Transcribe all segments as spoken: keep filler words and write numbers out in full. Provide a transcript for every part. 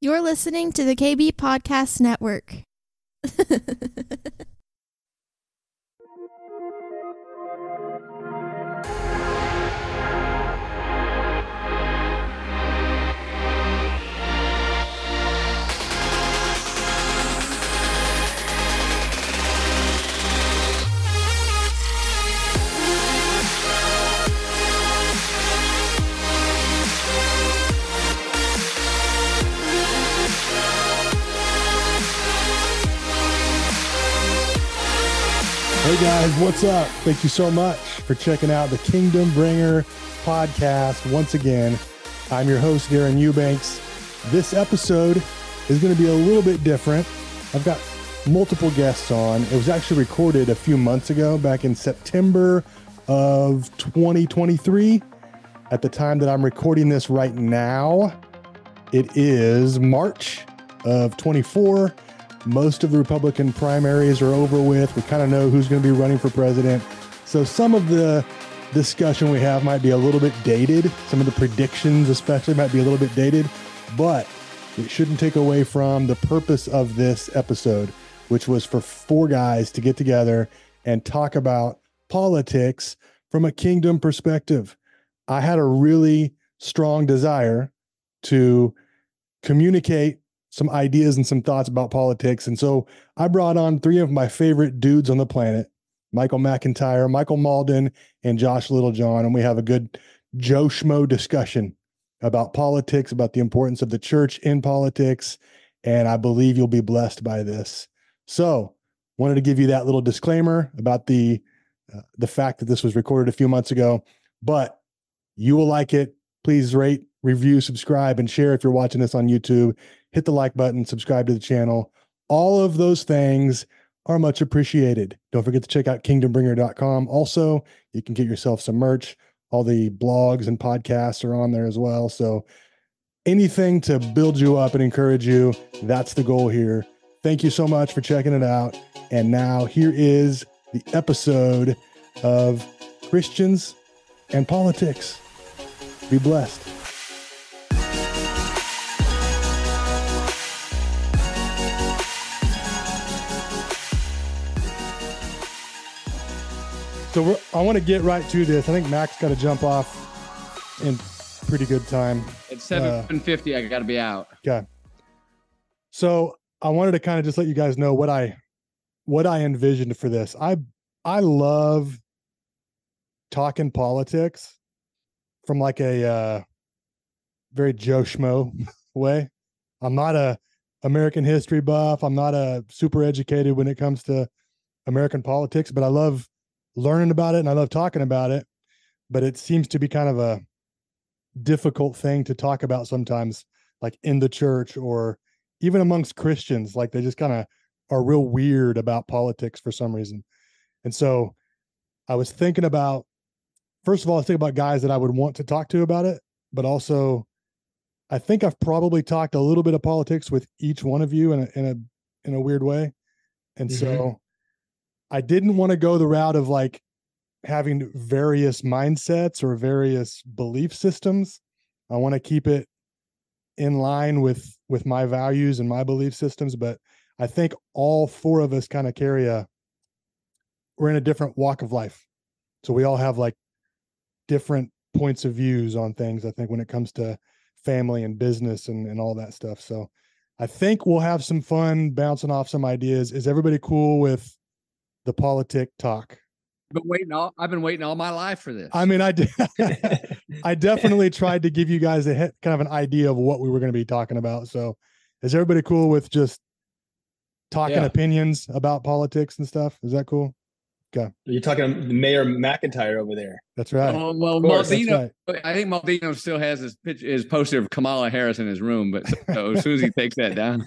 You're listening to the K B Podcast Network. Hey guys, what's up? Thank you so much for checking out the Kingdom Bringer podcast. Once again, I'm your host, Darren Eubanks. This episode is going to be a little bit different. I've got multiple guests on. It was actually recorded a few months ago, back in September of twenty twenty-three. At the time that I'm recording this right now, it is March of twenty-four. Most of the Republican primaries are over with. We kind of know who's going to be running for president. So some of the discussion we have might be a little bit dated. Some of the predictions especially might be a little bit dated, but it shouldn't take away from the purpose of this episode, which was for four guys to get together and talk about politics from a kingdom perspective. I had a really strong desire to communicate some ideas and some thoughts about politics. And so I brought on three of my favorite dudes on the planet, Michael McIntyre, Michael Malden, and Josh Littlejohn. And we have a good Joe Schmo discussion about politics, about the importance of the church in politics. And I believe you'll be blessed by this. So wanted to give you that little disclaimer about the, uh, the fact that this was recorded a few months ago, but you will like it. Please rate, review, subscribe, and share if you're watching this on YouTube. Hit the like button, subscribe to the channel. All of those things are much appreciated. Don't forget to check out kingdom bringer dot com. Also, you can get yourself some merch. All the blogs and podcasts are on there as well. So anything to build you up and encourage you, that's the goal here. Thank you so much for checking it out. And now here is the episode of Christians and Politics. Be blessed. So we're, I want to get right to this. I think Mac's got to jump off in pretty good time. At seven fifty, uh, I got to be out. Okay. So I wanted to kind of just let you guys know what I what I envisioned for this. I I love talking politics from like a uh, very Joe Schmo way. I'm not a American history buff. I'm not a super educated when it comes to American politics, but I love learning about it and I love talking about it. But it seems to be kind of a difficult thing to talk about sometimes, like in the church or even amongst Christians. Like they just kind of are real weird about politics for some reason. And so I was thinking about, first of all, I was thinking about guys that I would want to talk to about it, but also I think I've probably talked a little bit of politics with each one of you in a, in a, in a weird way. And mm-hmm. so I didn't want to go the route of like having various mindsets or various belief systems. I want to keep it in line with, with my values and my belief systems. But I think all four of us kind of carry a, we're in a different walk of life. So we all have like different points of views on things, I think, when it comes to family and business and, and all that stuff. So I think we'll have some fun bouncing off some ideas. Is everybody cool with the politic talk? But waiting all I've been waiting all my life for this. I mean, I did. I definitely tried to give you guys a hit, kind of an idea of what we were going to be talking about. So is everybody cool with just talking yeah. opinions about politics and stuff? Is that cool? Okay. You're talking to Mayor McIntyre over there. That's right. Oh, well, Maldino, right. I think Maldino still has his pitch, his poster of Kamala Harris in his room, but so as soon as he takes that down,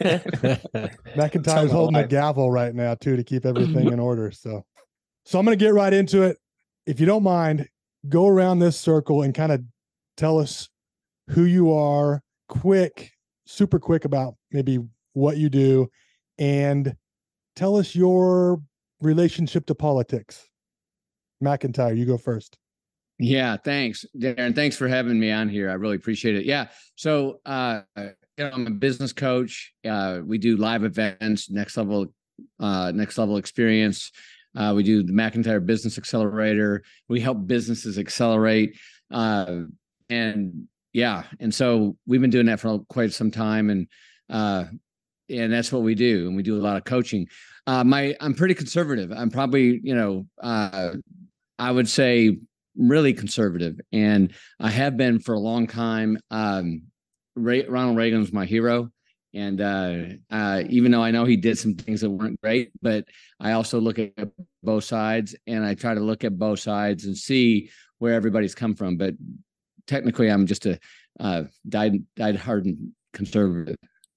McIntyre's holding a gavel right now too to keep everything in order. So, so I'm going to get right into it. If you don't mind, go around this circle and kind of tell us who you are, quick, super quick about maybe what you do, and tell us your relationship to politics. McIntyre, you go first. Yeah, thanks, Darren. Thanks for having me on here. I really appreciate it. Yeah. So uh, I'm a business coach. Uh, we do live events, next level, uh, next level experience. Uh, we do the McIntyre Business Accelerator. We help businesses accelerate. Uh, and yeah, and so we've been doing that for quite some time. And, uh, and that's what we do. And we do a lot of coaching. Uh, my, I'm pretty conservative. I'm probably, you know, uh, I would say really conservative. And I have been for a long time. Um, Ray, Ronald Reagan was my hero. And uh, uh, even though I know he did some things that weren't great, but I also look at both sides, and I try to look at both sides and see where everybody's come from. But technically, I'm just a uh, died died hardened conservative.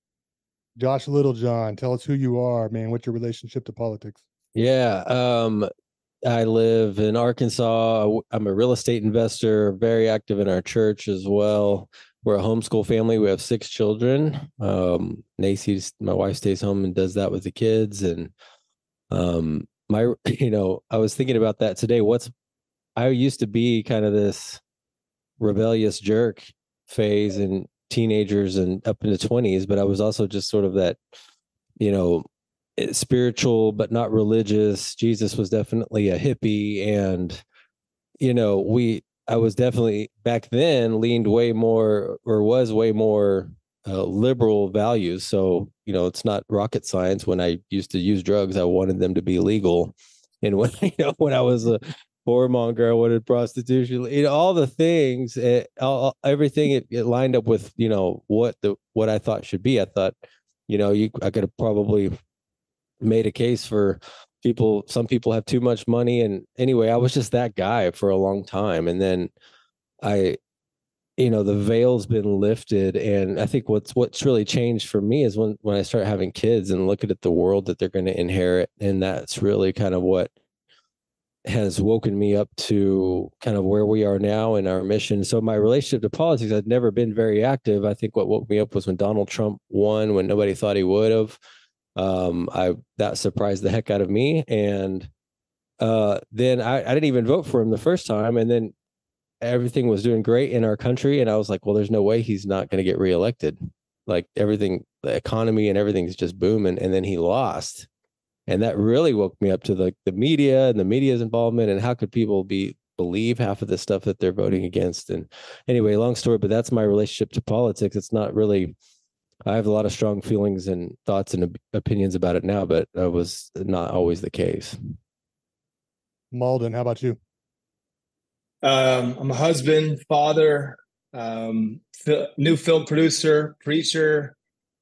Josh Littlejohn, tell us who you are, man. What's your relationship to politics? Yeah, um, I live in Arkansas. I'm a real estate investor, very active in our church as well. We're a homeschool family. We have six children. Um, Nacy, my wife, stays home and does that with the kids. And um, my, you know, I was thinking about that today. What's, I used to be kind of this rebellious jerk phase in teenagers and up into twenties, but I was also just sort of that, you know, spiritual but not religious. Jesus was definitely a hippie, and you know, we. I was definitely back then leaned way more or was way more uh, liberal values. So, you know, it's not rocket science. When I used to use drugs, I wanted them to be legal. And when, you know, when I was a whoremonger, I wanted prostitution, you know, all the things, it, all, everything, it, it lined up with, you know, what the, what I thought should be. I thought, you know, you, I could have probably made a case for people, some people have too much money. And anyway, I was just that guy for a long time. And then I, you know, the veil's been lifted. And I think what's, what's really changed for me is when, when I start having kids and looking at the world that they're going to inherit. And that's really kind of what has woken me up to kind of where we are now in our mission. So my relationship to politics, I'd never been very active. I think what woke me up was when Donald Trump won, when nobody thought he would have. Um, I, that surprised the heck out of me. And, uh, then I, I didn't even vote for him the first time. And then everything was doing great in our country. And I was like, well, there's no way he's not going to get reelected. Like everything, the economy and everything's just booming. And then he lost. And that really woke me up to the, the media and the media's involvement. And how could people be, believe half of the stuff that they're voting against? And anyway, long story, but that's my relationship to politics. It's not really, I have a lot of strong feelings and thoughts and op- opinions about it now, but that was not always the case. Malden, how about you? Um, I'm a husband, father, um, fil- new film producer, preacher.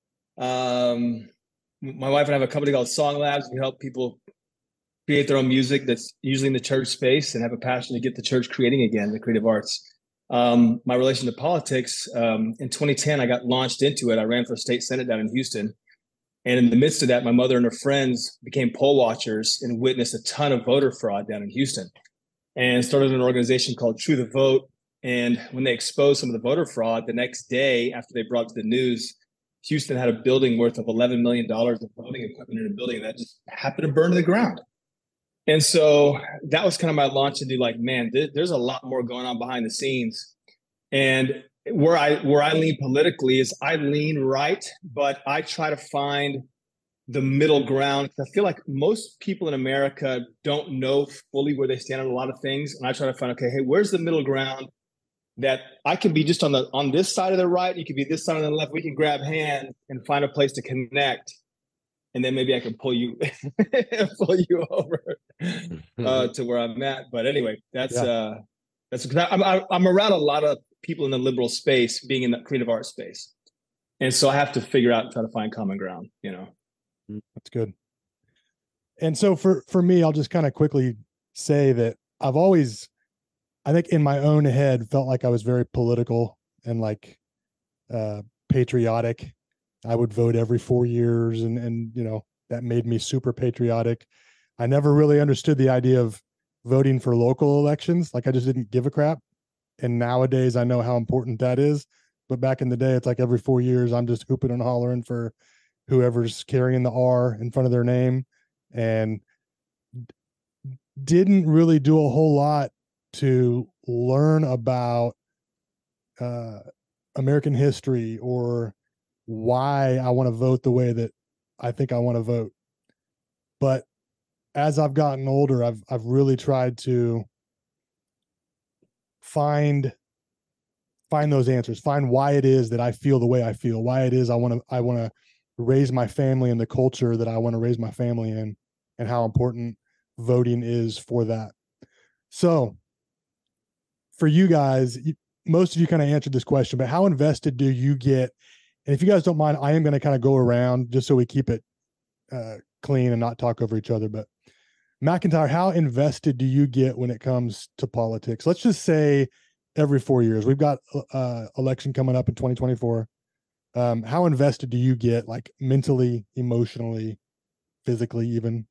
Um, my wife and I have a company called Song Labs. We help people create their own music that's usually in the church space, and have a passion to get the church creating again, the creative arts. Um, my relation to politics, um, in twenty ten, I got launched into it. I ran for state senate down in Houston. And in the midst of that, my mother and her friends became poll watchers and witnessed a ton of voter fraud down in Houston, and started an organization called True the Vote. And when they exposed some of the voter fraud, the next day after they brought it to the news, Houston had a building worth of eleven million dollars of voting equipment in a building that just happened to burn to the ground. And so that was kind of my launch into like, man, th- there's a lot more going on behind the scenes. And where I where I lean politically is I lean right, but I try to find the middle ground. I feel like most people in America don't know fully where they stand on a lot of things. And I try to find, okay, hey, where's the middle ground that I can be just on the on this side of the right, you can be this side of the left. We can grab hands and find a place to connect. And then maybe I can pull you pull you over uh, to where I'm at. But anyway, that's yeah. uh, that's because I'm I'm around a lot of people in the liberal space, being in the creative arts space, and so I have to figure out and try to find common ground. You know, that's good. And so for for me, I'll just kind of quickly say that I've always, I think in my own head, felt like I was very political and like uh, patriotic. I would vote every four years and, and, you know, that made me super patriotic. I never really understood the idea of voting for local elections. Like I just didn't give a crap. And nowadays I know how important that is. But back in the day, it's like every four years, I'm just hooping and hollering for whoever's carrying the R in front of their name, and didn't really do a whole lot to learn about uh, American history or why I want to vote the way that I think I want to vote. But as I've gotten older, I've I've really tried to find find those answers, find why it is that I feel the way I feel, why it is I want to I want to raise my family in the culture that I want to raise my family in, and how important voting is for that. So for you guys, most of you kind of answered this question, but how invested do you get? And if you guys don't mind, I am going to kind of go around just so we keep it uh, clean and not talk over each other. But McIntyre, how invested do you get when it comes to politics? Let's just say every four years. We've got uh election coming up in twenty twenty-four. Um, how invested do you get, like mentally, emotionally, physically, even?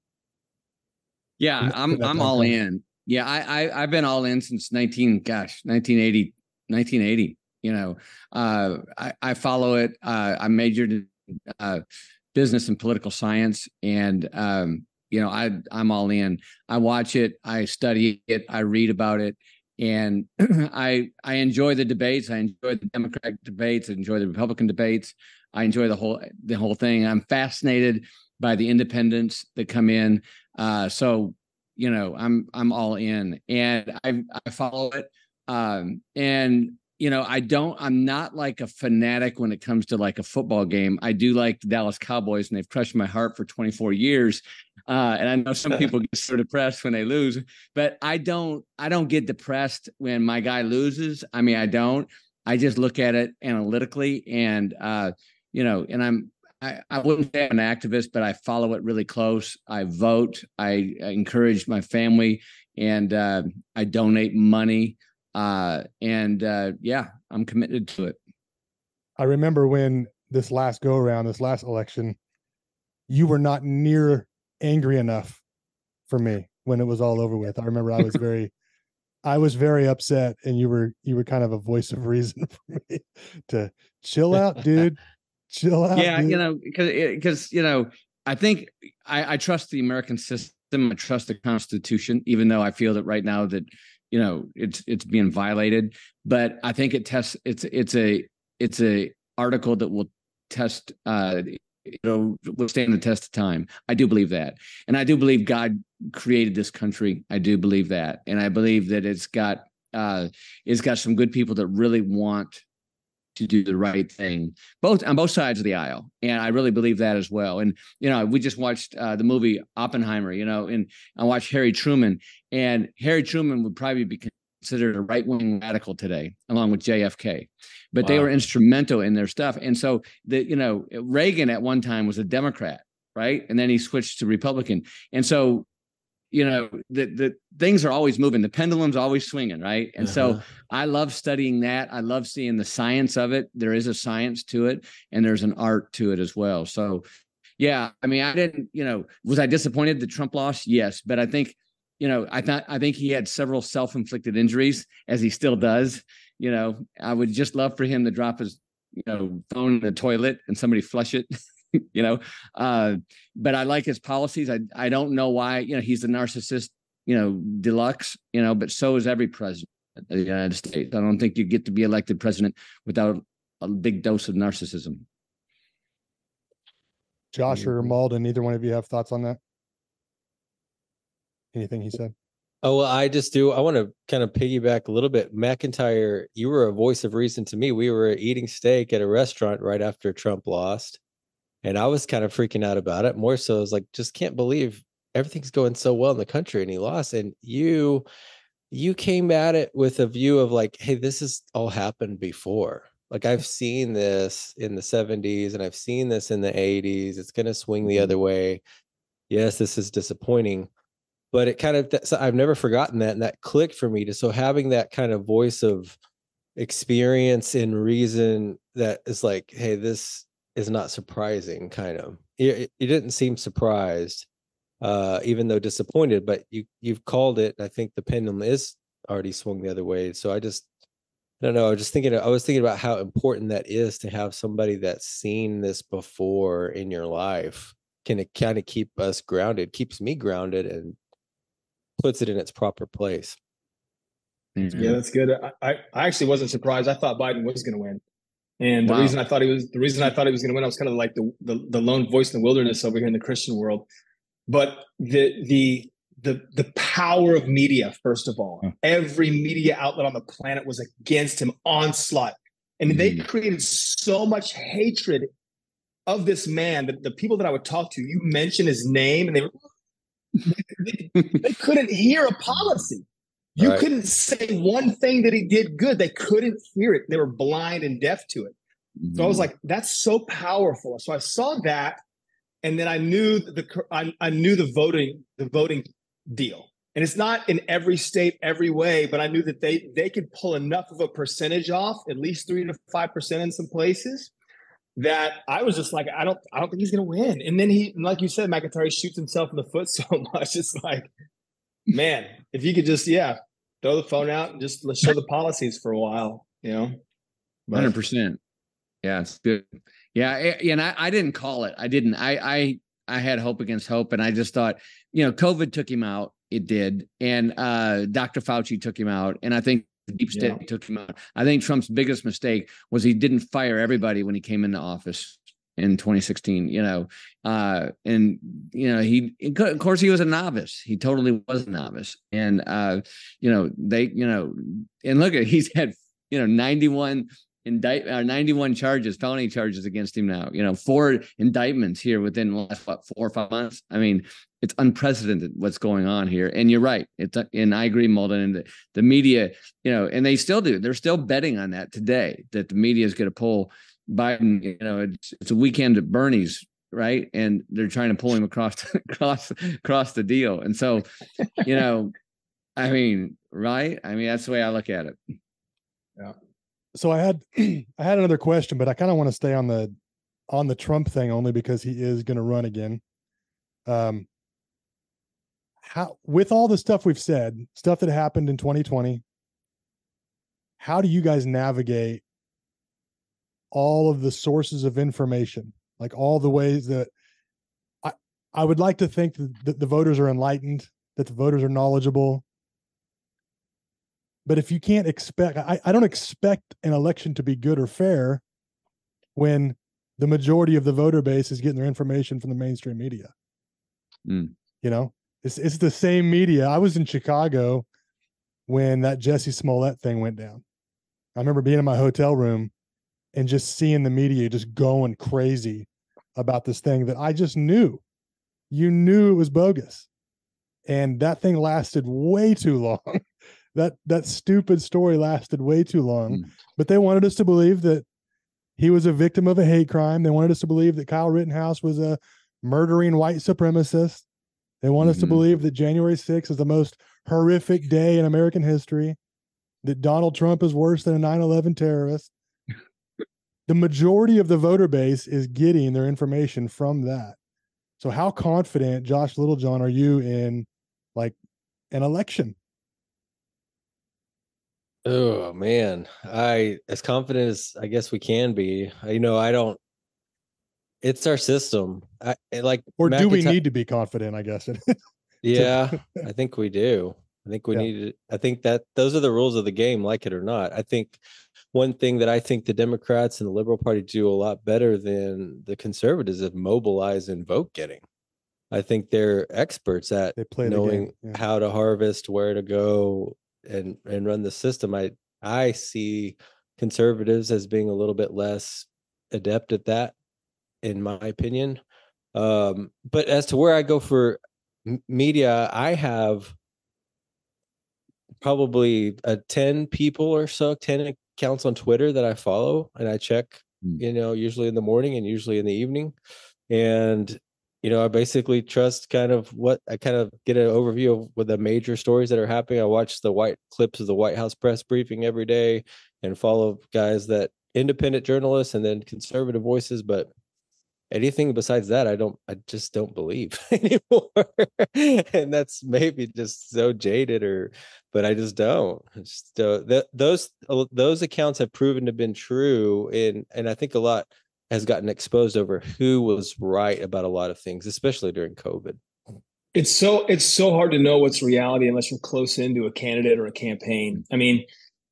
Yeah, in, I'm in I'm all frame? in. Yeah, I, I I've been all in since nineteen gosh nineteen eighty nineteen eighty. You know, uh, I I follow it. Uh, I majored in uh, business and political science, and um, you know, I I'm all in. I watch it. I study it. I read about it. And I I enjoy the debates. I enjoy the Democratic debates. I enjoy the Republican debates. I enjoy the whole the whole thing. I'm fascinated by the independents that come in. Uh, so you know, I'm I'm all in, and I I follow it. Um, and you know, I don't. I'm not like a fanatic when it comes to like a football game. I do like the Dallas Cowboys, and they've crushed my heart for twenty-four years. Uh, and I know some people get so depressed when they lose, but I don't. I don't get depressed when my guy loses. I mean, I don't. I just look at it analytically, and uh, you know, and I'm. I, I wouldn't say I'm an activist, but I follow it really close. I vote. I, I encourage my family, and uh, I donate money. Uh, and uh, yeah, I'm committed to it. I remember when this last go around, this last election, you were not near angry enough for me when it was all over with. I remember I was very, I was very upset, and you were, you were kind of a voice of reason for me to chill out, dude. Chill out. Yeah, dude. you know, because because you know, I think I, I trust the American system. I trust the Constitution, even though I feel that right now that you know it's it's being violated. But I think it tests. It's it's a it's a article that will test. Uh, it'll withstand the test of time. I do believe that, and I do believe God created this country. I do believe that, and I believe that it's got uh, it's got some good people that really want to do the right thing, both on both sides of the aisle. And I really believe that as well. And, you know, we just watched uh, the movie Oppenheimer, you know, and I watched Harry Truman, and Harry Truman would probably be considered a right-wing radical today, along with J F K, but wow. They were instrumental in their stuff. And so the, you know, Reagan at one time was a Democrat, right? And then he switched to Republican. And so, you know, the, the things are always moving. The pendulum's always swinging, right? And uh-huh. so I love studying that. I love seeing the science of it. There is a science to it, and there's an art to it as well. So, yeah, I mean, I didn't, you know, was I disappointed that Trump lost? Yes. But I think, you know, I thought, I think he had several self-inflicted injuries, as he still does. You know, I would just love for him to drop his, you know, phone in the toilet and somebody flush it. you know, uh, but I like his policies. I I don't know why, you know, he's the narcissist, you know, deluxe, you know, but so is every president of the United States. I don't think you get to be elected president without a big dose of narcissism. Josh or Malden, either one of you have thoughts on that? Anything he said? Oh, well, I just do. I want to kind of piggyback a little bit. McIntyre, you were a voice of reason to me. We were eating steak at a restaurant right after Trump lost. And I was kind of freaking out about it. More so, I was like, just can't believe everything's going so well in the country, and he lost. And you, you came at it with a view of like, hey, this has all happened before. Like, I've seen this in the seventies, and I've seen this in the eighties. It's going to swing the other way. Yes, this is disappointing, but it kind of, so I've never forgotten that. And that clicked for me to, so having that kind of voice of experience and reason that is like, hey, this is not surprising, kind of. You, you didn't seem surprised, uh, even though disappointed, but you, you've called it. I think the pendulum is already swung the other way. So I just, I don't know. I was just thinking, I was thinking about how important that is to have somebody that's seen this before in your life. Can it kind of keep us grounded, keeps me grounded, and puts it in its proper place. Mm-hmm. Yeah, that's good. I, I actually wasn't surprised. I thought Biden was going to win. And the Wow. reason I thought he was the reason I thought he was going to win, I was kind of like the, the the lone voice in the wilderness over here in the Christian world. But the the the the power of media, first of all, Huh. every media outlet on the planet was against him, onslaught, and they Mhm. created so much hatred of this man that the people that I would talk to, you mention his name, and they were they, they couldn't hear a policy. You Right. couldn't say one thing that he did good. They couldn't hear it. They were blind and deaf to it. So I was like, that's so powerful. So I saw that, and then I knew the I, I knew the voting the voting deal. And it's not in every state every way, but I knew that they they could pull enough of a percentage off, at least three to five percent in some places, that I was just like, I don't I don't think he's going to win. And then he, like you said, McIntyre shoots himself in the foot so much. It's like, man, if you could just yeah. throw the phone out and just let's show the policies for a while, you know. one hundred percent. Yeah, it's good. Yeah, I- and I, I didn't call it. I didn't. I I I had hope against hope, and I just thought, you know, COVID took him out. It did, and uh, Doctor Fauci took him out, and I think the deep state Yeah. took him out. I think Trump's biggest mistake was he didn't fire everybody when he came into office in twenty sixteen. You know, uh, and you know he, of course, he was a novice. He totally was a novice, and uh, you know they, you know, and look at he's had you know ninety-one. Indict uh, ninety-one charges, felony charges against him now. You know, four indictments here within the last what, four or five months. I mean, it's unprecedented what's going on here. And you're right. It's and I agree, Malden. And the, the media, you know, and they still do. They're still betting on that today. That the media is going to pull Biden. You know, it's, it's a weekend at Bernie's, right? And they're trying to pull him across across across the deal. And so, you know, I mean, right? I mean, that's the way I look at it. Yeah. So I had I had another question, but I kind of want to stay on the on the Trump thing only because he is going to run again. Um, how with all the stuff we've said, stuff that happened in twenty twenty, how do you guys navigate all of the sources of information, like all the ways that I I would like to think that the voters are enlightened, that the voters are knowledgeable. But if you can't expect, I, I don't expect an election to be good or fair when the majority of the voter base is getting their information from the mainstream media. Mm. You know, it's it's the same media. I was in Chicago when that Jesse Smollett thing went down. I remember being in my hotel room and just seeing the media just going crazy about this thing that I just knew. You knew it was bogus. And that thing lasted way too long. That that stupid story lasted way too long, Mm. but they wanted us to believe that he was a victim of a hate crime. They wanted us to believe that Kyle Rittenhouse was a murdering white supremacist. They want us to Mhm. believe that January sixth is the most horrific day in American history, that Donald Trump is worse than a nine eleven terrorist. The majority of the voter base is getting their information from that. So how confident, Josh Littlejohn, are you in like an election? Oh man, I as confident as I guess we can be. You know, I don't. It's our system. I like. Or do we McIntyre- need to be confident, I guess? Yeah, I think we do. I think we Yeah. need to. I think that those are the rules of the game, like it or not. I think one thing that I think the Democrats and the Liberal Party do a lot better than the conservatives is mobilize and vote getting. I think they're experts at They play the knowing game, yeah. how to harvest, where to go, and and run the system. I I see conservatives as being a little bit less adept at that, in my opinion. Um, but as to where I go for m- media, I have probably a ten people or so, ten accounts on Twitter that I follow and I check, Mm. you know, usually in the morning and usually in the evening. And, you know, I basically trust kind of what I kind of get an overview of what the major stories that are happening. I watch the white clips of the White House press briefing every day and follow guys that independent journalists and then conservative voices. But anything besides that, I don't, I just don't believe anymore. And that's maybe just so jaded or, but I just don't. I just, uh, th- those, those accounts have proven to have been true. And, and I think a lot has gotten exposed over who was right about a lot of things, especially during COVID. It's so it's so hard to know what's reality unless you're close into a candidate or a campaign. I mean,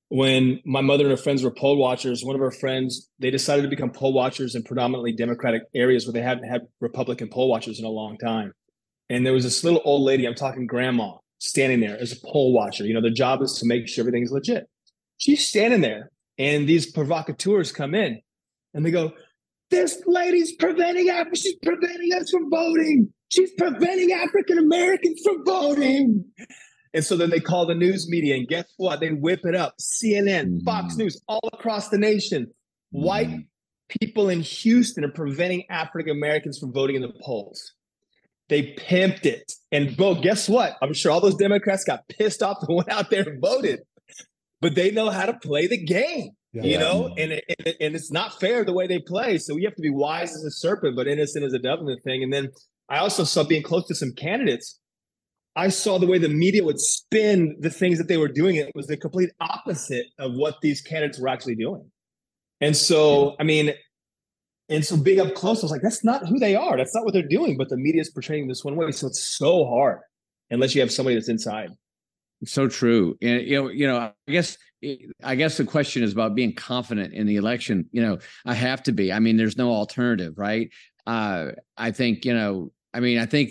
when my mother and her friends were poll watchers, one of her friends, they decided to become poll watchers in predominantly Democratic areas where they hadn't had Republican poll watchers in a long time. And there was this little old lady, I'm talking grandma, standing there as a poll watcher. You know, their job is to make sure everything's legit. She's standing there, and these provocateurs come in, and they go, "This lady's preventing Africa. She's preventing us from voting. She's preventing African Americans from voting." And so then they call the news media, and guess what? They whip it up. C N N, mm-hmm. Fox News, all across the nation. Mm-hmm. White people in Houston are preventing African Americans from voting in the polls. They pimped it. And bro, guess what? I'm sure all those Democrats got pissed off and went out there and voted. But they know how to play the game, yeah. you know? And, it, and, it, and it's not fair the way they play. So we have to be wise as a serpent, but innocent as a dove in the thing. And then I also saw, being close to some candidates, I saw the way the media would spin the things that they were doing. It was the complete opposite of what these candidates were actually doing. And so, I mean, and so being up close, I was like, that's not who they are. That's not what they're doing. But the media is portraying this one way. So it's so hard unless you have somebody that's inside. So true. And, you know, you know, I guess, I guess the question is about being confident in the election. You know, I have to be. I mean, there's no alternative, right? Uh, I think, you know, I mean, I think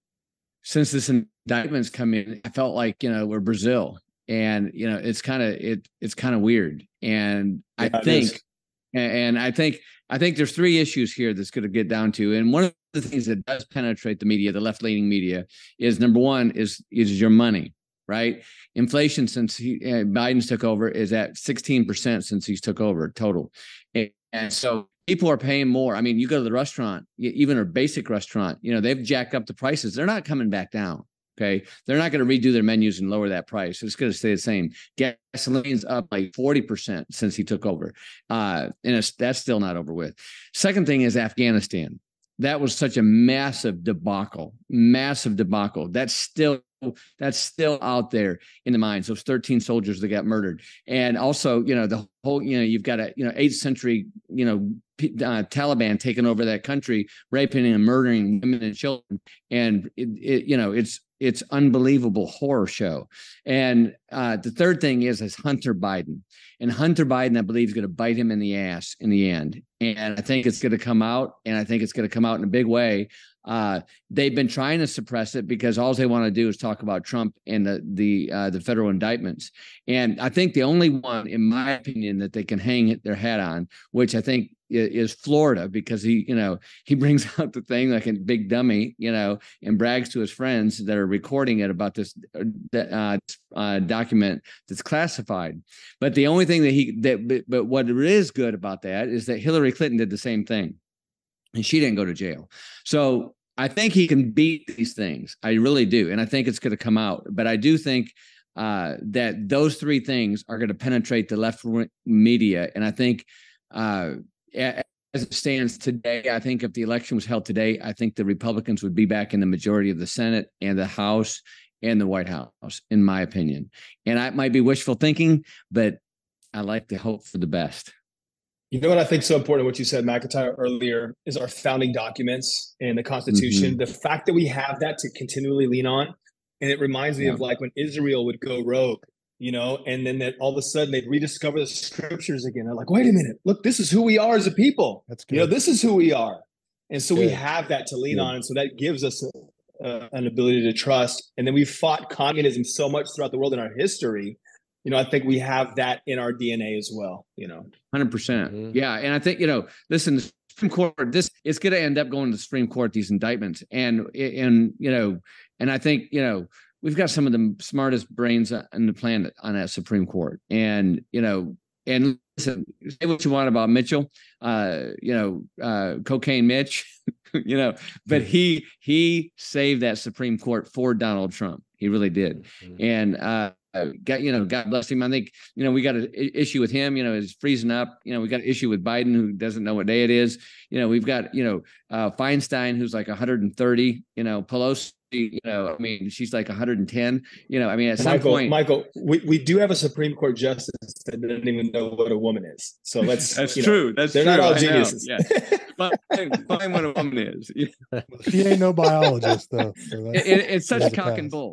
since this indictments come in, I felt like, you know, we're Brazil, and, you know, it's kind of, it, it's kind of weird. And I yeah, think, and I think, I think there's three issues here that's going to get down to. And one of the things that does penetrate the media, the left-leaning media, is number one is, is your money, right? Inflation since he, uh, Biden's took over is at sixteen percent since he's took over total. And, and so people are paying more. I mean, you go to the restaurant, even a basic restaurant, you know, they've jacked up the prices. They're not coming back down. Okay. They're not going to redo their menus and lower that price. It's going to stay the same. Gasoline's up like forty percent since he took over. Uh, and it's, that's still not over with. Second thing is Afghanistan. That was such a massive debacle, massive debacle. That's still That's still out there in the minds. Those thirteen soldiers that got murdered. And also, you know, the whole, you know, you've got a, you know, eighth century, you know, uh, Taliban taking over that country, raping and murdering women and children. And, it, it, you know, it's, it's unbelievable horror show. And uh, the third thing is, is Hunter Biden. And Hunter Biden, I believe, is going to bite him in the ass in the end. And I think it's going to come out, and I think it's going to come out in a big way. Uh, they've been trying to suppress it because all they want to do is talk about Trump and the the uh, the federal indictments. And I think the only one, in my opinion, that they can hang their hat on, which I think is Florida, because he, you know, he brings out the thing like a big dummy, you know, and brags to his friends that are recording it about this uh, uh, document that's classified. But the only thing that he that but, but what is good about that is that Hillary Clinton did the same thing, and she didn't go to jail. So I think he can beat these things. I really do. And I think it's going to come out. But I do think uh, that those three things are going to penetrate the left media. And I think uh, as it stands today, I think if the election was held today, I think the Republicans would be back in the majority of the Senate and the House and the White House, in my opinion. And I might be wishful thinking, but I like to hope for the best. You know what I think is so important, what you said, McIntyre, earlier, is our founding documents and the Constitution. Mm-hmm. The fact that we have that to continually lean on. And it reminds me yeah. of like when Israel would go rogue, you know, and then that all of a sudden they'd rediscover the scriptures again. They're like, wait a minute, look, this is who we are as a people. That's good. You know, this is who we are. And so good. We have that to lean yeah. on. And so that gives us a, uh, an ability to trust. And then we fought communism so much throughout the world in our history. You know, I think we have that in our D N A as well, you know. one hundred percent. Mm-hmm. Yeah. And I think, you know, listen, the Supreme Court, this, it's going to end up going to the Supreme Court, these indictments. And, and, you know, and I think, you know, we've got some of the smartest brains on the planet on that Supreme Court. And, you know, and listen, say what you want about Mitchell, uh, you know, uh, cocaine Mitch, you know, but he, he saved that Supreme Court for Donald Trump. He really did. Mm-hmm. And, uh, Uh, got you know, God bless him. I think you know we got an issue with him. You know, he's freezing up. You know, we got an issue with Biden, who doesn't know what day it is. You know, we've got you know uh, Feinstein, who's like one hundred thirty. You know, Pelosi. You know, I mean, she's like one hundred ten. You know, I mean, at some Michael, point, Michael, we, we do have a Supreme Court justice that doesn't even know what a woman is. So let's. That's you true. Know, That's they're true. not all geniuses. Yeah. Find, find what a woman is. She ain't no biologist though. So it, it, it's such cock and bull.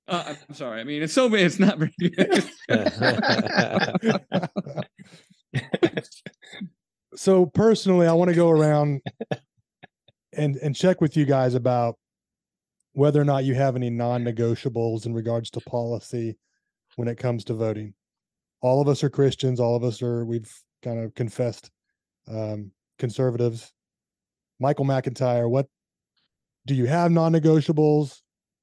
Uh, I'm sorry. I mean, it's so it's not very So personally, I want to go around and and check with you guys about whether or not you have any non-negotiables in regards to policy when it comes to voting. All of us are Christians. All of us are, we've kind of confessed um, conservatives. Michael McIntyre, what do you have non-negotiables?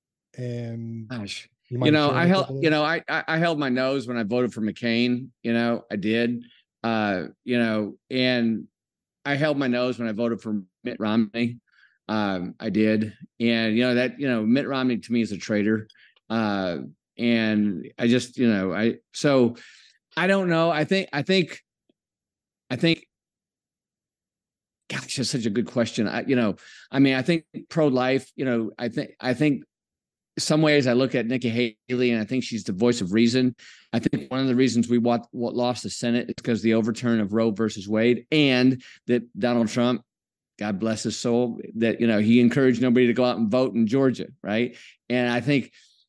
And Gosh, you, you know, I held, you know, I, I I held my nose when I voted for McCain. You know, I did. Uh, you know, and I held my nose when I voted for Mitt Romney. Um, I did, and you know that you know Mitt Romney to me is a traitor. Uh, and I just you know I so I don't know. I think I think I think. Gosh, that's such a good question. I, you know, I mean, I think pro-life. You know, I think I think. Some ways I look at Nikki Haley and I think she's the voice of reason. I think one of the reasons we what, what lost the Senate is because the overturn of Roe versus Wade, and that Donald Trump, God bless his soul, that, you know, he encouraged nobody to go out and vote in Georgia. Right. And I think,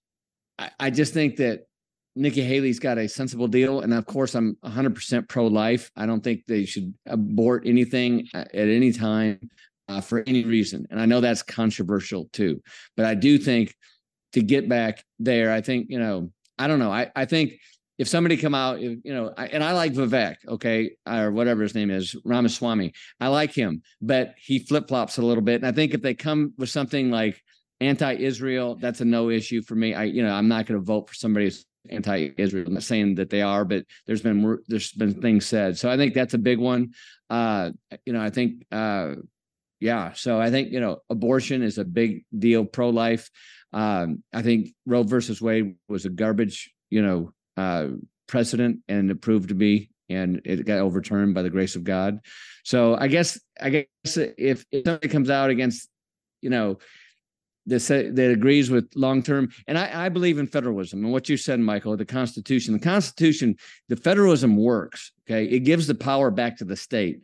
I, I just think that Nikki Haley's got a sensible deal. And of course, I'm one hundred percent pro-life. I don't think they should abort anything at any time uh, for any reason. And I know that's controversial too, but I do think to get back there, I think, you know, I don't know. I, I think if somebody come out, you know, I, and I like Vivek, okay, or whatever his name is, Ramaswamy, I like him, but he flip-flops a little bit. And I think if they come with something like anti-Israel, that's a no issue for me. I, you know, I'm not going to vote for somebody who's anti-Israel. I'm not saying that they are, but there's been, there's been things said. So I think that's a big one. Uh, you know, I think, uh, yeah. So I think, you know, abortion is a big deal, pro-life. Um, I think Roe versus Wade was a garbage, you know, uh, precedent, and it proved to be, and it got overturned by the grace of God. So I guess, I guess if, if somebody comes out against, you know, that that agrees with long-term, and I, I believe in federalism and what you said, Michael, the Constitution, the Constitution, the federalism works. Okay. It gives the power back to the state.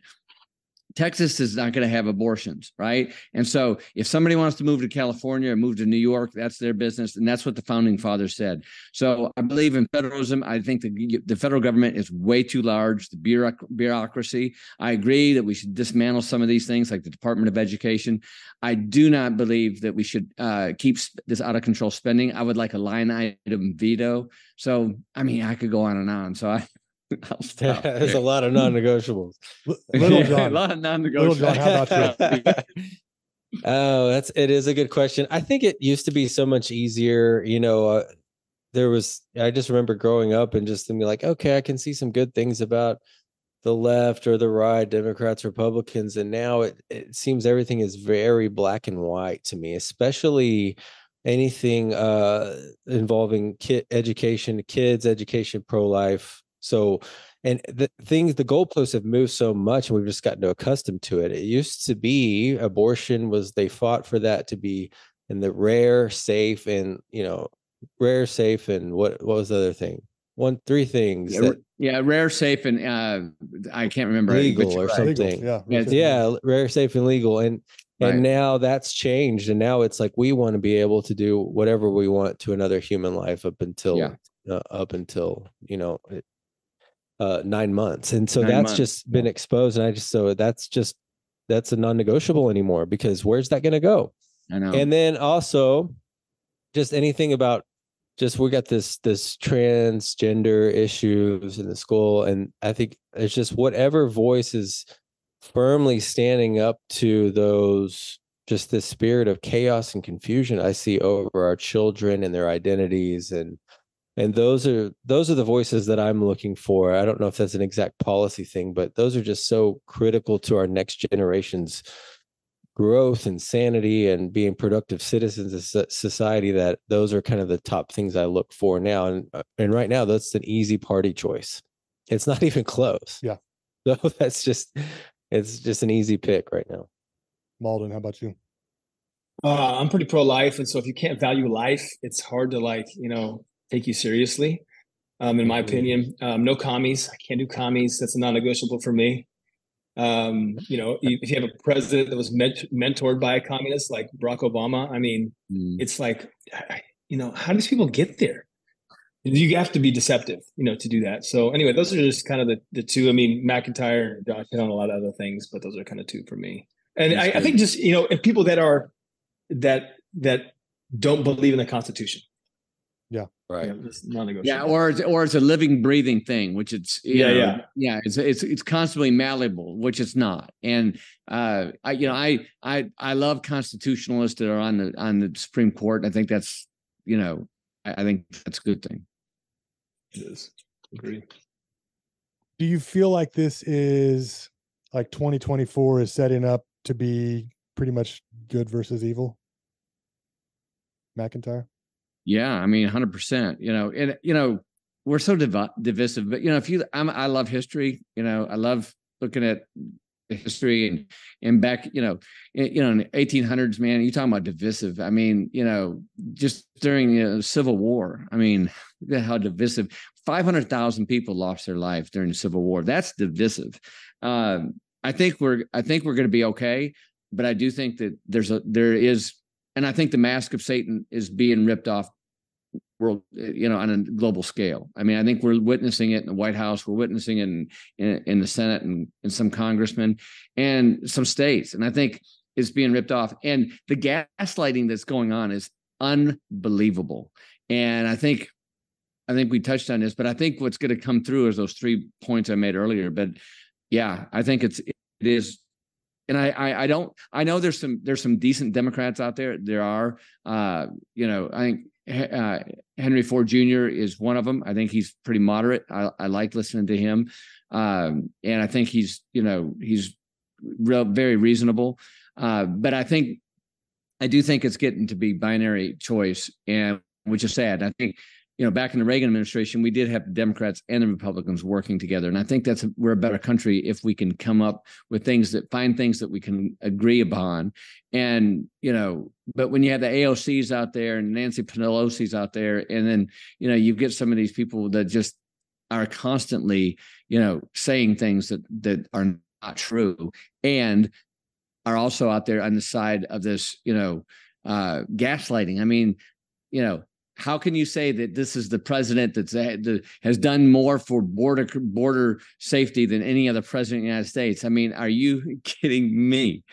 Texas is not going to have abortions, right? And so if somebody wants to move to California or move to New York, that's their business. And that's what the founding fathers said. So I believe in federalism. I think the, the federal government is way too large, the bureauc- bureaucracy. I agree that we should dismantle some of these things like the Department of Education. I do not believe that we should uh, keep sp- this out of control spending. I would like a line item veto. So, I mean, I could go on and on. So I, I'll stop. There's a lot of non-negotiables. Little John, a lot of non-negotiables. Little John, how about you? Oh, that's it is a good question. I think it used to be so much easier. You know, uh, there was. I just remember growing up and just thinking like, okay, I can see some good things about the left or the right, Democrats, Republicans, and now it it seems everything is very black and white to me, especially anything uh, involving kid education, kids education, pro-life. So, and the things, the goalposts have moved so much, and we've just gotten accustomed to it. It used to be abortion was, they fought for that to be in the rare, safe, and, you know, rare, safe, and what, what was the other thing? One, three things. Yeah, that, yeah rare, safe, and uh, I can't remember. Legal or right. something. Legal, yeah. Yeah. Rare, safe, and legal. And, and right. Now that's changed. And now it's like, we want to be able to do whatever we want to another human life up until, yeah. uh, up until, you know, it, Uh, nine months. And so nine that's months. Just been exposed. And I just, so that's just, that's a non-negotiable anymore, because where's that going to go? I know. And then also just anything about just, we got this, this transgender issues in the school. And I think it's just whatever voice is firmly standing up to those, just this spirit of chaos and confusion I see over our children and their identities. And And those are those are the voices that I'm looking for. I don't know if that's an exact policy thing, but those are just so critical to our next generation's growth and sanity and being productive citizens of society, that those are kind of the top things I look for now. And and right now, that's an easy party choice. It's not even close. Yeah. So that's just, it's just an easy pick right now. Malden, how about you? Uh, I'm pretty pro-life. And so if you can't value life, it's hard to like, you know, take you seriously, um, in my mm-hmm. opinion. Um, no commies. I can't do commies. That's a non-negotiable for me. Um, you know, if you have a president that was ment- mentored by a communist like Barack Obama, I mean, mm. it's like, you know, how do these people get there? You have to be deceptive, you know, to do that. So anyway, those are just kind of the, the two. I mean, McIntyre and Josh hit on a lot of other things, but those are kind of two for me. And I, I think just, you know, and people that are, that, that don't believe in the Constitution. Yeah. Right. You know, just non-negotiable. Yeah. Or it's, or it's a living, breathing thing, which it's, you yeah, know, yeah. Yeah. It's, it's, it's constantly malleable, which it's not. And, uh, I, you know, I, I, I love constitutionalists that are on the, on the Supreme Court. I think that's, you know, I, I think that's a good thing. It is. Agree. Do you feel like this is like twenty twenty-four is setting up to be pretty much good versus evil? McIntyre? Yeah, I mean, one hundred percent. You know, and you know, we're so div- divisive. But you know, if you, I'm, I love history. You know, I love looking at history and and back. You know, in, you know, in the eighteen hundreds, man. You talking about divisive? I mean, you know, just during you know, the Civil War. I mean, look at how divisive. five hundred thousand people lost their life during the Civil War. That's divisive. Um, I think we're, I think we're going to be okay. But I do think that there's a, there is. And I think the mask of Satan is being ripped off world, you know, on a global scale. I mean, I think we're witnessing it in the White House. We're witnessing it in, in, in the Senate and, and some congressmen and some states. And I think it's being ripped off. And the gaslighting that's going on is unbelievable. And I think, I think we touched on this, but I think what's going to come through is those three points I made earlier. But yeah, I think it's, it is. And I, I, I don't, I know there's some, there's some decent Democrats out there. There are, uh, you know, I think uh, Henry Ford Junior is one of them. I think he's pretty moderate. I, I like listening to him. Um, and I think he's, you know, he's real, very reasonable. Uh, but I think, I do think it's getting to be binary choice, and which is sad. I think, you know, back in the Reagan administration, we did have the Democrats and the Republicans working together. And I think that's, a, we're a better country if we can come up with things that find things that we can agree upon. And, you know, but when you have the A O Cs out there and Nancy Pelosi's out there, and then, you know, you get some of these people that just are constantly, you know, saying things that, that are not true and are also out there on the side of this, you know, uh, gaslighting. I mean, you know, how can you say that this is the president that's that has done more for border border safety than any other president of the United States? I mean, are you kidding me?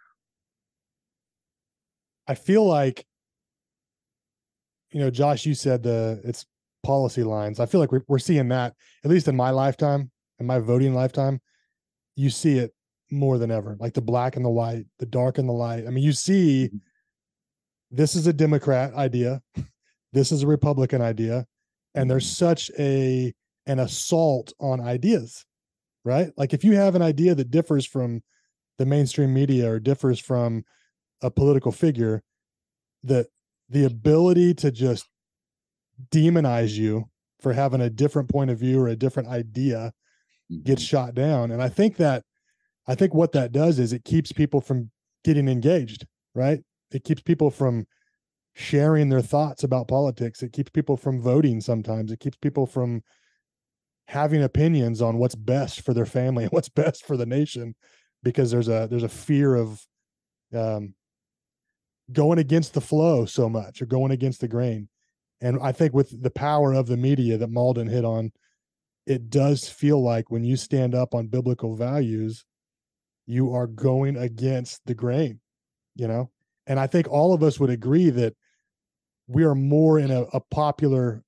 I feel like, you know, Josh, you said the it's policy lines. I feel like we're, we're seeing that, at least in my lifetime, in my voting lifetime, you see it more than ever, like the black and the white, the dark and the light. I mean, you see, this is a Democrat idea. This is a Republican idea, and there's such a an assault on ideas, right? Like if you have an idea that differs from the mainstream media or differs from a political figure, that the ability to just demonize you for having a different point of view or a different idea gets shot down. And I think that I think what that does is it keeps people from getting engaged, right? It keeps people from sharing their thoughts about politics. It keeps people from voting sometimes. It keeps people from having opinions on what's best for their family and what's best for the nation, because there's a there's a fear of um, going against the flow so much or going against the grain. And I think with the power of the media that Malden hit on, it does feel like when you stand up on biblical values, you are going against the grain, you know? And I think all of us would agree that we are more in a, a popular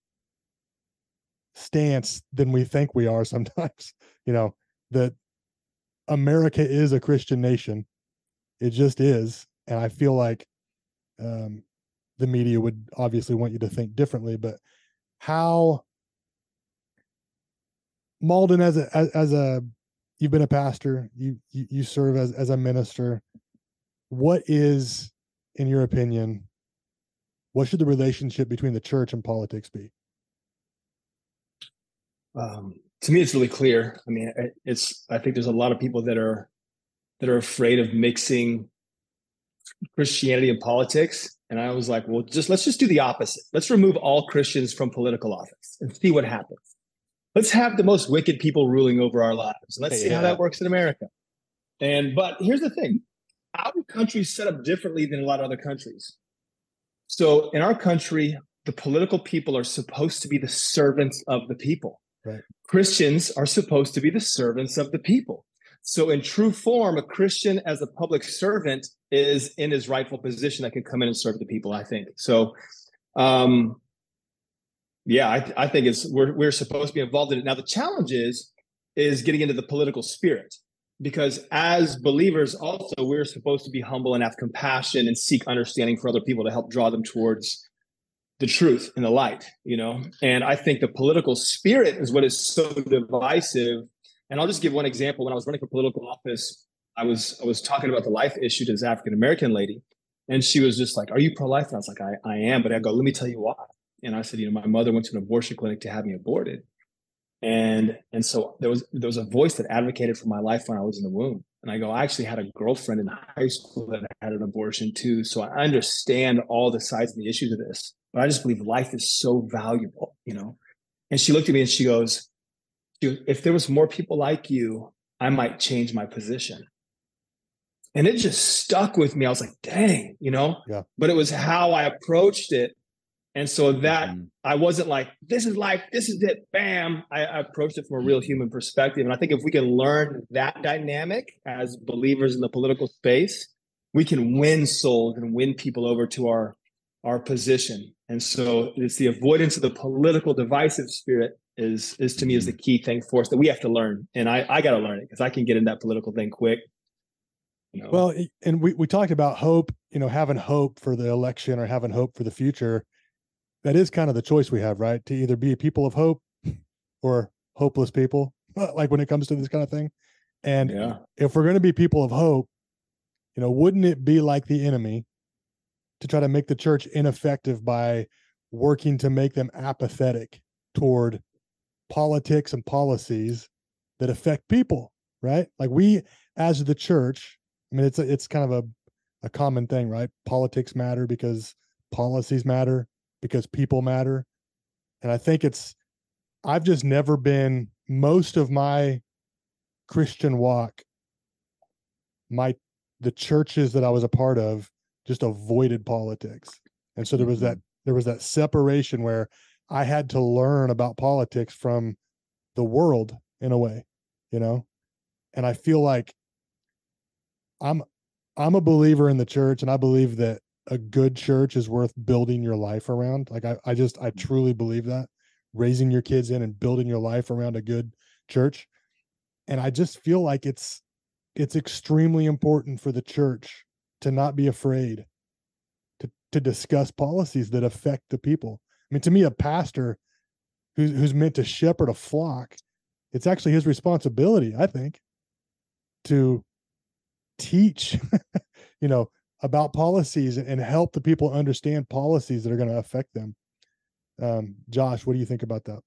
stance than we think we are sometimes, you know, that America is a Christian nation. It just is. And I feel like um, the media would obviously want you to think differently, but how Malden, as a, as, as a, you've been a pastor, you, you, you serve as, as a minister. What is, in your opinion, what should the relationship between the church and politics be? Um, to me, it's really clear. I mean, it's, I think there's a lot of people that are, that are afraid of mixing Christianity and politics. And I was like, well, just, let's just do the opposite. Let's remove all Christians from political office and see what happens. Let's have the most wicked people ruling over our lives. And let's yeah. see how that works in America. And, but here's the thing. Our country's set up differently than a lot of other countries. So in our country, the political people are supposed to be the servants of the people. Right. Christians are supposed to be the servants of the people. So in true form, a Christian as a public servant is in his rightful position that can come in and serve the people, I think. So, um, yeah, I, I think it's we're we're supposed to be involved in it. Now, the challenge is, is getting into the political spirit, because as believers also, we're supposed to be humble and have compassion and seek understanding for other people to help draw them towards the truth and the light, you know? And I think the political spirit is what is so divisive. And I'll just give one example. When I was running for political office, I was I was talking about the life issue to this African-American lady. And she was just like, are you pro-life? And I was like, I, I am. But I go, let me tell you why. And I said, you know, my mother went to an abortion clinic to have me aborted. And and so there was there was a voice that advocated for my life when I was in the womb. And I go, I actually had a girlfriend in high school that had an abortion too. So I understand all the sides and the issues of this. But I just believe life is so valuable, you know? And she looked at me and she goes, if there was more people like you, I might change my position. And it just stuck with me. I was like, dang, you know? Yeah. But it was how I approached it. And so that Mm-hmm. I wasn't like, this is life, this is it, bam. I, I approached it from a real human perspective. And I think if we can learn that dynamic as believers in the political space, we can win souls and win people over to our, our position. And so it's the avoidance of the political divisive spirit is, is to me is the key thing for us that we have to learn. And I, I got to learn it because I can get in that political thing quick. You know? Well, and we, we talked about hope, you know, having hope for the election or having hope for the future. That is kind of the choice we have, right? To either be a people of hope or hopeless people, like when it comes to this kind of thing. And yeah. if we're going to be people of hope, you know, wouldn't it be like the enemy to try to make the church ineffective by working to make them apathetic toward politics and policies that affect people, right? Like we, as the church, I mean, it's a, it's kind of a, a common thing, right? Politics matter because policies matter, because people matter. And I think it's, I've just never been, most of my Christian walk, my, the churches that I was a part of just avoided politics. And so there was that, there was that separation where I had to learn about politics from the world in a way, you know? And I feel like I'm, I'm a believer in the church, and I believe that a good church is worth building your life around. Like I, I just, I truly believe that, raising your kids in and building your life around a good church. And I just feel like it's, it's extremely important for the church to not be afraid to, to discuss policies that affect the people. I mean, to me, a pastor who's, who's meant to shepherd a flock, it's actually his responsibility, I think, to teach, you know, about policies and help the people understand policies that are going to affect them. Um, Josh, what do you think about that?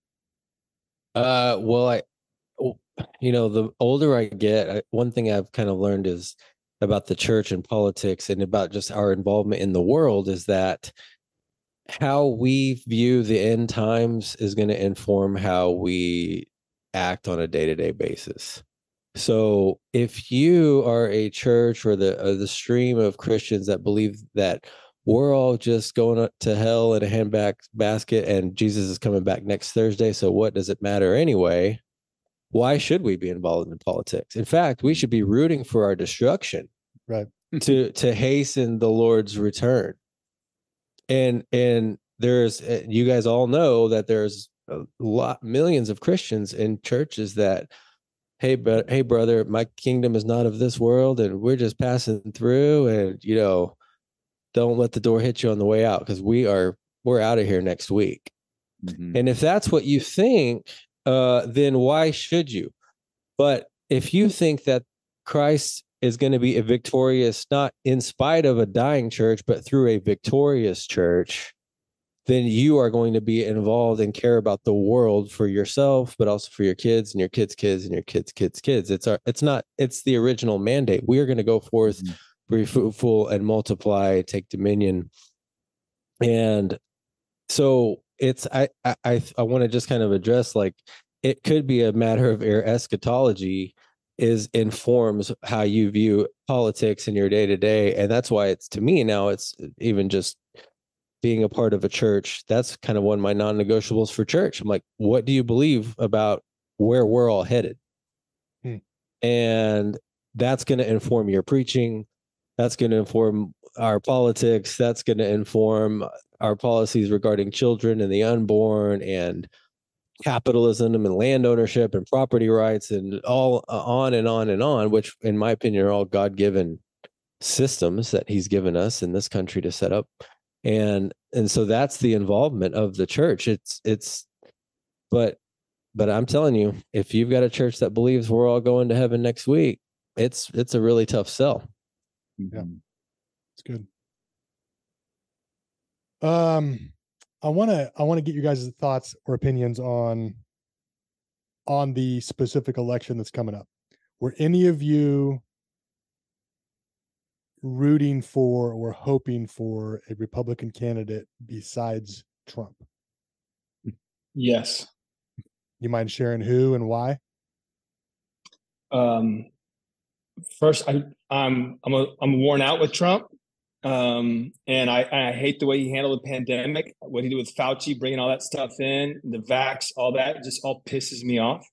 Uh, well, I, you know, the older I get, I, one thing I've kind of learned is about the church and politics and about just our involvement in the world is that how we view the end times is going to inform how we act on a day-to-day basis. So if you are a church or the or the stream of Christians that believe that we're all just going to hell in a handbag basket and Jesus is coming back next Thursday, so what does it matter anyway? Why should we be involved in politics? In fact, we should be rooting for our destruction, right? to to hasten the Lord's return. And and there's, you guys all know that there's a lot, millions of Christians in churches that, hey, but hey, brother, my kingdom is not of this world, and we're just passing through, and you know, don't let the door hit you on the way out because we are we're out of here next week. Mm-hmm. And if that's what you think, uh, then why should you? But if you think that Christ is going to be a victorious, not in spite of a dying church, but through a victorious church, then you are going to be involved and care about the world for yourself, but also for your kids and your kids' kids and your kids' kids' kids. It's our, it's not, it's the original mandate. We are going to go forth, mm-hmm. be fruitful and multiply, take dominion. And so it's, I, I, I, I want to just kind of address, like, it could be a matter of your eschatology is informs how you view politics in your day to day. And that's why it's, to me now, it's even just being a part of a church, that's kind of one of my non-negotiables for church. I'm like, what do you believe about where we're all headed? Hmm. And that's going to inform your preaching. That's going to inform our politics. That's going to inform our policies regarding children and the unborn and capitalism and land ownership and property rights and all uh, on and on and on, which in my opinion are all God-given systems that he's given us in this country to set up. And, and so that's the involvement of the church. It's, it's, but, but I'm telling you, if you've got a church that believes we're all going to heaven next week, it's, it's a really tough sell. Yeah. It's good. Um, I want to, I want to get you guys' thoughts or opinions on, on the specific election that's coming up. Were any of you rooting for or hoping for a Republican candidate besides Trump? Yes. You mind sharing who and why? Um, first, I, I'm I'm a, I'm worn out with Trump, um, and I I hate the way he handled the pandemic. What he did with Fauci, bringing all that stuff in, the vax, all that, just all pisses me off.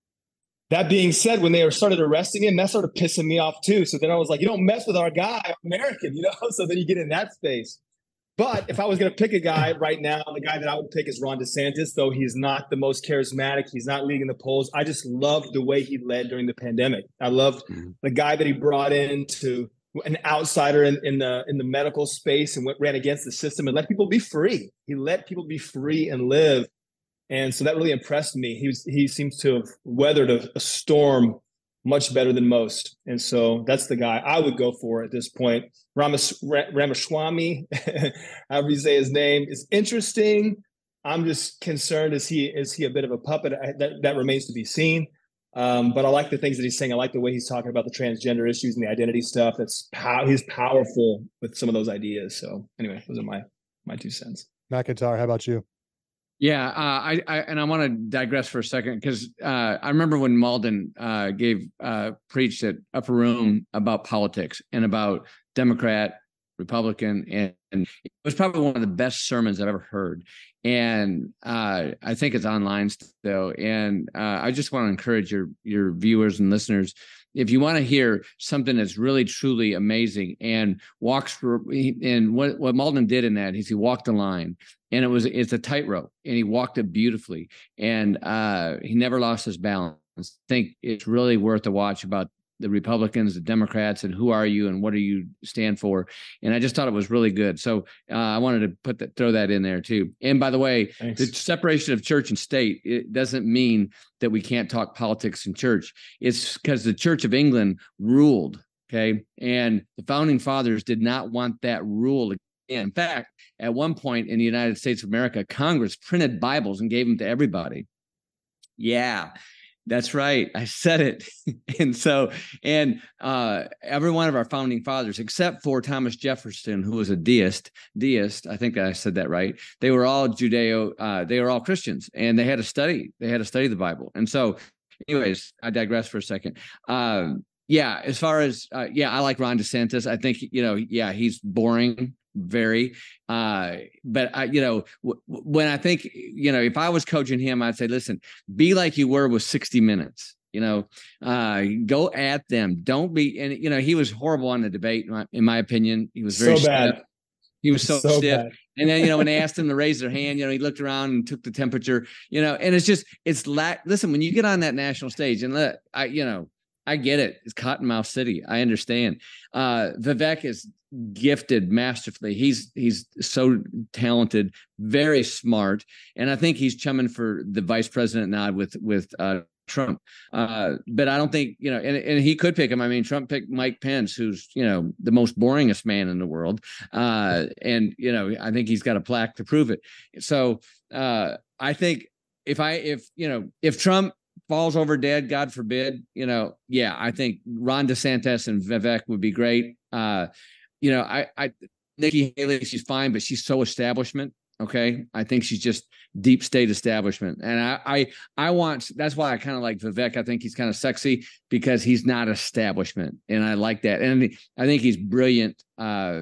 That being said, when they were started arresting him, that started pissing me off too. So then I was like, you don't mess with our guy, American, you know? So then you get in that space. But if I was going to pick a guy right now, the guy that I would pick is Ron DeSantis, though he's not the most charismatic. He's not leading the polls. I just loved the way he led during the pandemic. I loved mm-hmm. the guy that he brought in to an outsider in, in the in the medical space and went, ran against the system and let people be free. He let people be free and live. And so that really impressed me. He was, he seems to have weathered a, a storm much better than most. And so that's the guy I would go for at this point. Ramas, Ramaswamy, however you say his name, is interesting. I'm just concerned, is he is he a bit of a puppet? I, that, that remains to be seen. Um, but I like the things that he's saying. I like the way he's talking about the transgender issues and the identity stuff. That's pow- he's powerful with some of those ideas. So anyway, those are my my two cents. McIntyre, how about you? Yeah, uh, I, I and I want to digress for a second because uh, I remember when Malden uh, gave uh, preached at Upper Room about politics and about Democrat, Republican, and, and it was probably one of the best sermons I've ever heard. And uh, I think it's online still. And uh, I just want to encourage your your viewers and listeners, if you want to hear something that's really truly amazing and walks through, and what what Malden did in that is he walked the line. And it was, it's a tightrope and he walked it beautifully and uh, he never lost his balance. I think it's really worth a watch about the Republicans, the Democrats, and who are you and what do you stand for? And I just thought it was really good. So uh, I wanted to put that, throw that in there too. And by the way, Thanks. The separation of church and state, it doesn't mean that we can't talk politics in church. It's because the Church of England ruled, okay? And the founding fathers did not want that rule. In fact, at one point in the United States of America, Congress printed Bibles and gave them to everybody. Yeah, that's right. I said it. and so, and uh, every one of our founding fathers, except for Thomas Jefferson, who was a deist, deist, I think I said that right. They were all Judeo, uh, they were all Christians, and they had to study. They had to study the Bible. And so, anyways, I digress for a second. Um, yeah, as far as, uh, yeah, I like Ron DeSantis. I think, you know, yeah, he's boring. Very, uh, but I, you know, w- when I think, you know, if I was coaching him, I'd say, listen, be like you were with sixty minutes, you know, uh, go at them. Don't be, and, you know, he was horrible on the debate, in my, in my opinion. He was very so bad. Stiff. He was so, so stiff. Bad. And then, you know, when they asked him to raise their hand, you know, he looked around and took the temperature, you know, and it's just, it's la- listen, when you get on that national stage and let, I, you know, I get it. It's Cottonmouth City. I understand. Uh, Vivek is gifted masterfully. He's he's so talented, very smart, and I think he's chumming for the vice president nod with with uh, Trump. Uh, but I don't think, you know, and, and he could pick him. I mean, Trump picked Mike Pence, who's, you know, the most boringest man in the world, uh, and you know, I think he's got a plaque to prove it. So uh, I think if I if you know if Trump falls over dead, God forbid, you know, yeah, I think Ron DeSantis and Vivek would be great. Uh, you know, I, I, Nikki Haley, she's fine, but she's so establishment. Okay. I think she's just deep state establishment. And I, I, I want, that's why I kind of like Vivek. I think he's kind of sexy because he's not establishment. And I like that. And I think he's brilliant. Uh,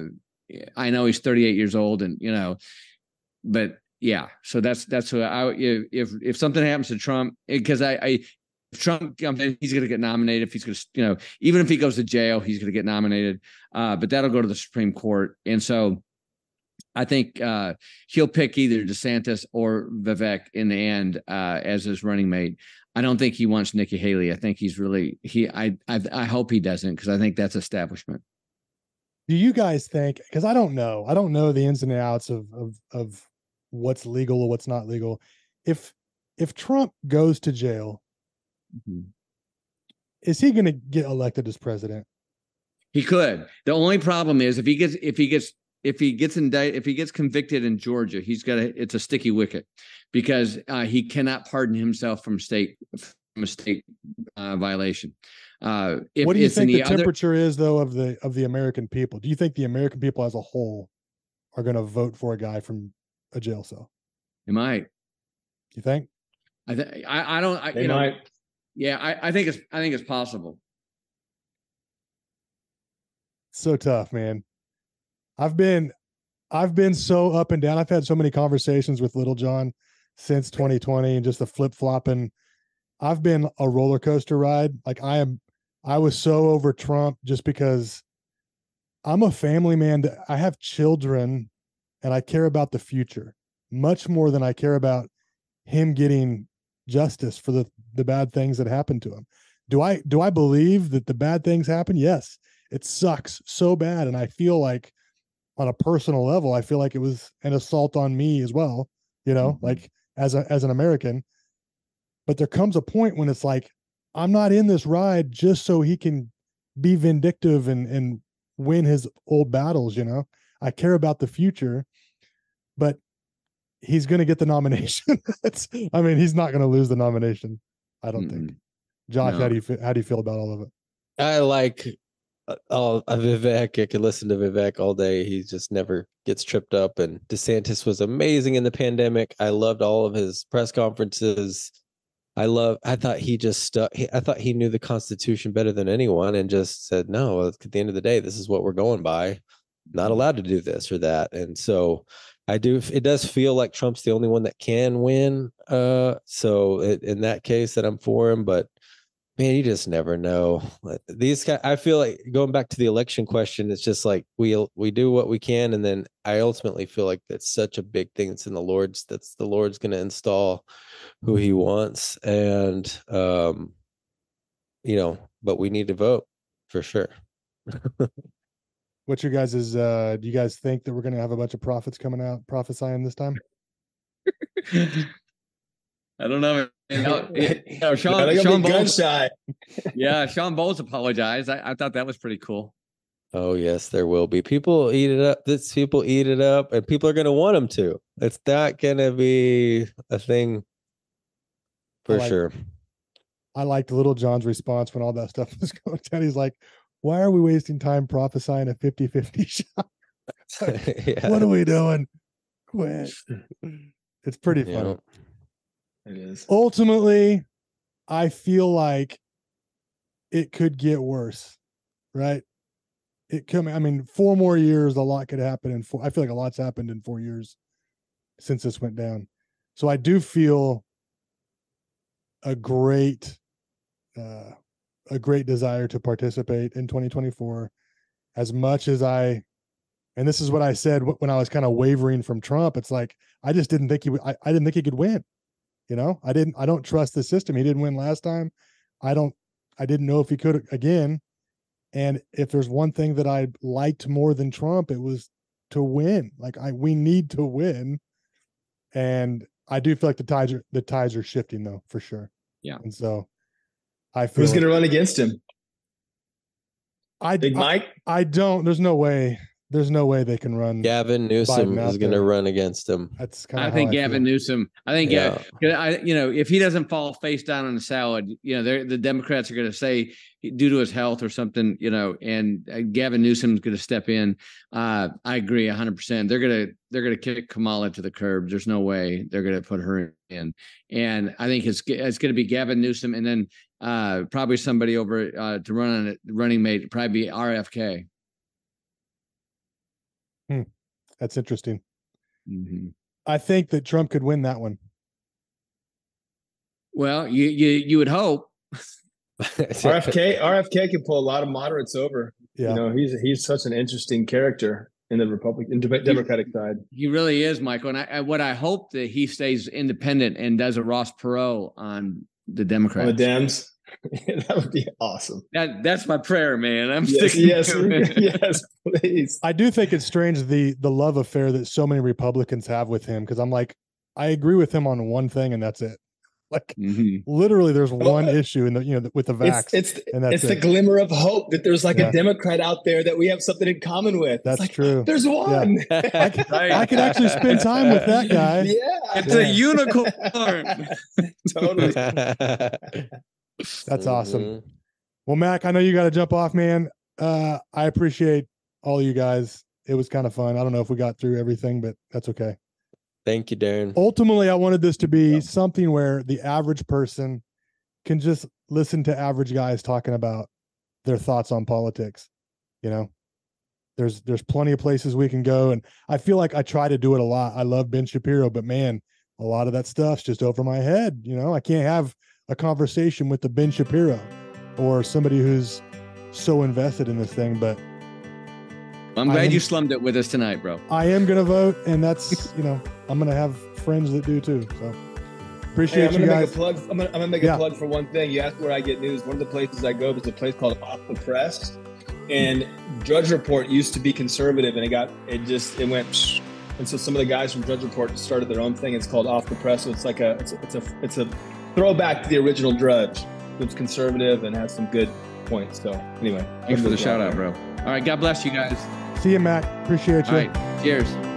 I know he's thirty-eight years old, and you know, but yeah. So that's that's what I if if something happens to Trump, because I, I if Trump comes in, he's going to get nominated. If he's going to, you know, even if he goes to jail, he's going to get nominated. Uh, but that'll go to the Supreme Court, and so I think uh, he'll pick either DeSantis or Vivek in the end uh, as his running mate. I don't think he wants Nikki Haley. I think he's really he. I I, I hope he doesn't, because I think that's establishment. Do you guys think? Because I don't know. I don't know the ins and outs of of of what's legal or what's not legal. If if Trump goes to jail, mm-hmm. is he going to get elected as president? He could. The only problem is if he gets if he gets if he gets indicted if he gets convicted in Georgia, he's got a it's a sticky wicket, because uh, he cannot pardon himself from state from a state uh, violation. Uh, if what do you think the, the other, temperature is, though, of the of the American people? Do you think the American people as a whole are going to vote for a guy from a jail cell? It might. You think? I th- I, I don't. I, they you might. Know, yeah, I, I think it's I think it's possible. So tough, man. I've been I've been so up and down. I've had so many conversations with Little John since twenty twenty, and just the flip flopping. I've been a roller coaster ride. Like I am. I was so over Trump just because I'm a family man. I have children, and I care about the future much more than I care about him getting justice for the, the bad things that happened to him. Do I do I believe that the bad things happen? Yes. It sucks so bad. And I feel like on a personal level, I feel like it was an assault on me as well, you know, mm-hmm. like as a as an American. But there comes a point when it's like, I'm not in this ride just so he can be vindictive and, and win his old battles, you know. I care about the future, but he's going to get the nomination. It's, I mean, he's not going to lose the nomination, I don't mm-hmm. think. Josh, no. how do you feel, how do you feel about all of it? I like uh, Vivek. I could listen to Vivek all day. He just never gets tripped up. And DeSantis was amazing in the pandemic. I loved all of his press conferences. I love, I thought he just stuck, he, I thought he knew the Constitution better than anyone and just said, no, at the end of the day, this is what we're going by. Not allowed to do this or that. And so I do, it does feel like Trump's the only one that can win. Uh, so it, in that case that I'm for him, but man, you just never know. These guys, I feel like going back to the election question, it's just like we we do what we can, and then I ultimately feel like that's such a big thing. It's in the Lord's. That's the Lord's going to install who He wants, and um, you know. But we need to vote for sure. What's your guys' is? Uh, do you guys think that we're going to have a bunch of prophets coming out prophesying this time? I don't know. You know, you know Sean, Sean Bowles, yeah, Sean Bowles apologized. I, I thought that was pretty cool. Oh yes, there will be people eat it up. This people eat it up, and people are going to want them to. It's not going to be a thing for I like, sure. I liked Little John's response when all that stuff was going down. He's like, "Why are we wasting time prophesying a fifty-fifty shot? Like, yeah. What are we doing? Quit." It's pretty funny. Yeah. It is. Ultimately, I feel like it could get worse, right? It come. I mean, four more years, a lot could happen in four. I feel like a lot's happened in four years since this went down. So I do feel a great, uh, a great desire to participate in twenty twenty-four. As much as I, and this is what I said when I was kind of wavering from Trump. It's like I just didn't think he. I, I didn't think he could win. You know, I didn't, I don't trust the system. He didn't win last time. I don't, I didn't know if he could again. And if there's one thing that I liked more than Trump, it was to win. Like I, we need to win. And I do feel like the tides are, the tides are shifting though, for sure. Yeah. And so I feel who's like, going to run against him? I, Big Mike. I, I don't, there's no way. There's no way they can run. Gavin Newsom is going to run against him. That's kind of. I think I Gavin feel. Newsom. I think yeah. Gavin, I you know if he doesn't fall face down on the salad, you know the Democrats are going to say due to his health or something, you know, and uh, Gavin Newsom's going to step in. Uh, I agree one hundred percent. They're gonna they're gonna kick Kamala to the curb. There's no way they're going to put her in. And I think it's it's going to be Gavin Newsom, and then uh, probably somebody over uh, to run on it, running mate, probably be R F K. Hmm. That's interesting. Mm-hmm. I think that Trump could win that one. Well, you you you would hope. R F K R F K can pull a lot of moderates over. Yeah. You know, he's he's such an interesting character in the Republican Democratic side. He really is, Michael. And I, I, what I hope that he stays independent and does a Ross Perot on the Democrats. On the Dems. That would be awesome. That that's my prayer, man. I'm yes, sticking yes, to it. yes, please. I do think it's strange the the love affair that so many Republicans have with him, because I'm like, I agree with him on one thing and that's it. Like mm-hmm. literally, there's one oh, issue in the you know with the vax, it's it's, and that's it's it. the glimmer of hope that there's like yeah. a Democrat out there that we have something in common with. That's like, true. There's one. Yeah. I, could, I could actually spend time with that guy. Yeah, it's yeah. a unicorn. Totally. That's awesome. Well, Mac, I know you got to jump off, man. Uh, I appreciate all you guys. It was kind of fun. I don't know if we got through everything, but that's okay. Thank you, Darren. Ultimately, I wanted this to be yeah. something where the average person can just listen to average guys talking about their thoughts on politics. You know, there's there's plenty of places we can go, and I feel like I try to do it a lot. I love Ben Shapiro, but man, a lot of that stuff's just over my head. You know, I can't have a conversation with the Ben Shapiro or somebody who's so invested in this thing. But I'm glad am, you slummed it with us tonight, bro. I am going to vote, and that's, you know, I'm going to have friends that do too. So appreciate hey, I'm you gonna guys. Make a plug. I'm going to make yeah. a plug for one thing. You asked where I get news. One of the places I go, there's a place called Off the Press, and Drudge Report used to be conservative, and it got, it just, it went, psh, and so some of the guys from Drudge Report started their own thing. It's called Off the Press. So it's like a, it's a, it's a, it's a throwback to the original Drudge. It's conservative and has some good points. So anyway, thanks for the shout out, bro. All right, God bless you guys. See you, Matt. Appreciate you. All right, cheers.